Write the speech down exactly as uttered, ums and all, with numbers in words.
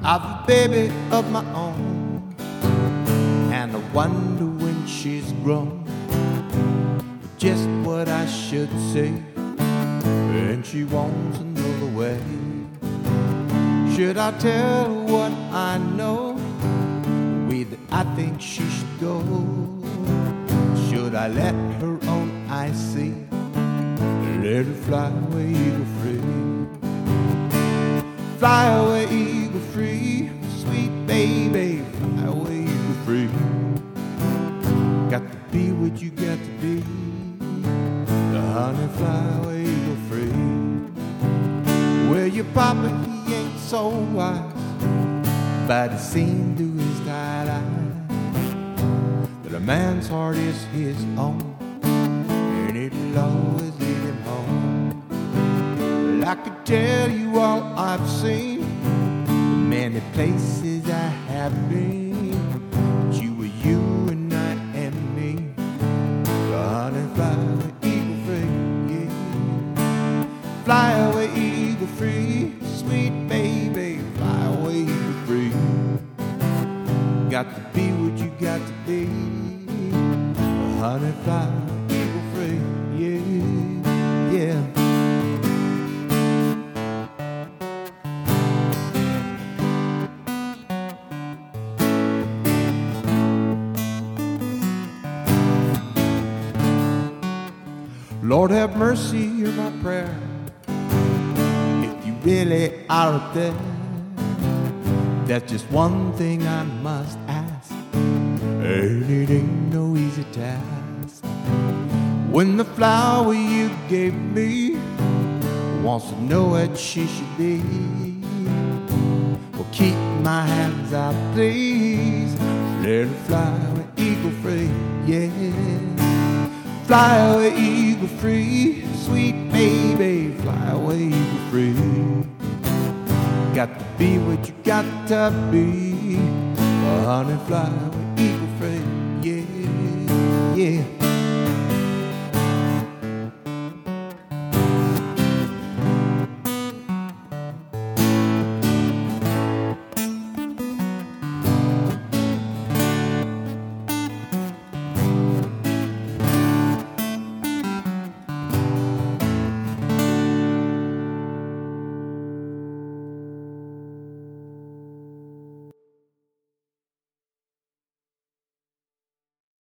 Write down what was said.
I've a baby of my own, and I wonder when she's grown just what I should say, and she wants another way. Should I tell her what I know, the way that I think she should go? Should I let her own eyes see, let her fly away eagle free? Fly away eagle free, sweet baby, fly away eagle free. Got to be what you got to be, the honey fly away eagle free. Well, your papa, he ain't so wise, but it seemed to his tired eyes that a man's heart is his own, and it'll always lead him home. Well, I could tell you all I've seen, the many places I have been, but you were you and I and me, the honey fly away eagle free, yeah. Fly away eagle free, sweet baby, fly away eagle free. Got to be what you got to be, a honey fly eagle free, yeah, yeah. Lord have mercy, hear my prayer. If you really are up there, that's just one thing I must ask, and it ain't no easy task. When the flower you gave me wants to know what she should be, well, keep my hands out, please. Let her fly away eagle free, yeah. Fly away eagle free, sweet baby, fly away eagle free. Got to be what you got to be, a honey fly away eagle free, yeah, yeah.